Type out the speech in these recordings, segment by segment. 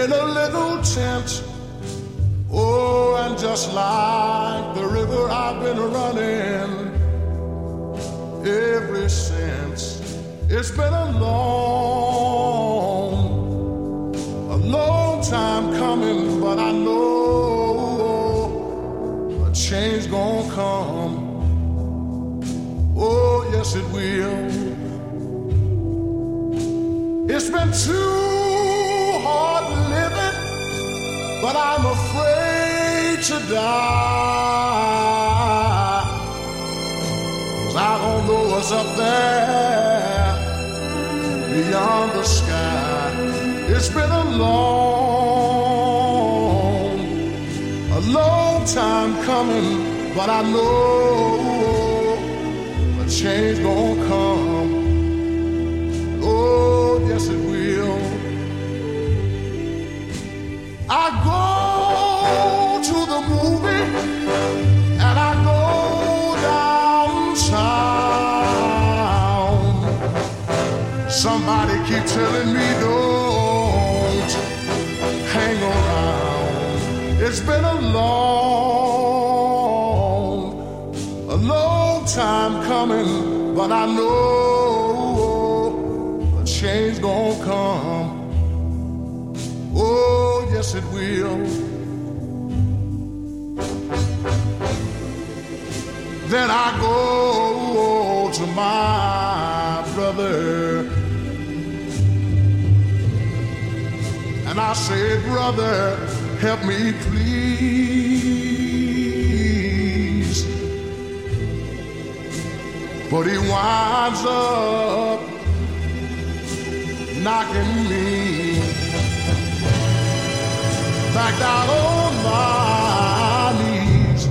in a little tent. Oh, and just like the river I've been running ever since. It's been a long time coming, but I know a change gonna come. Oh, yes it will. It's been too hard living, but I'm afraid to die. 'Cause I don't know what's up there beyond the sky. It's been a long time coming, but I know a change gonna come. Oh, yes it will. I go to the movie and I go downtown. Somebody keep telling me don't hang around. It's been a long time coming, but I know a change gonna come. Oh, yes it will. Then I go to my brother and I say, brother, help me please. But he winds up knocking me back down on my knees.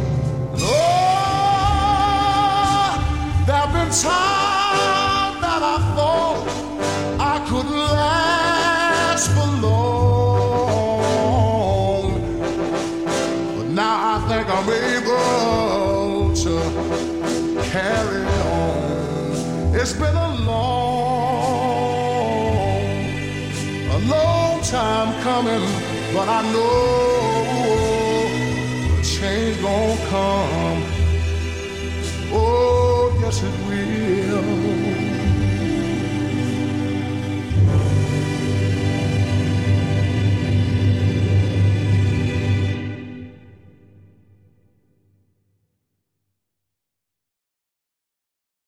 Oh, there've been times that I thought I couldn't last for long, but now I think I'm able to carry on. It's been a long time coming, but I know a change gonna come. Oh, yes it will.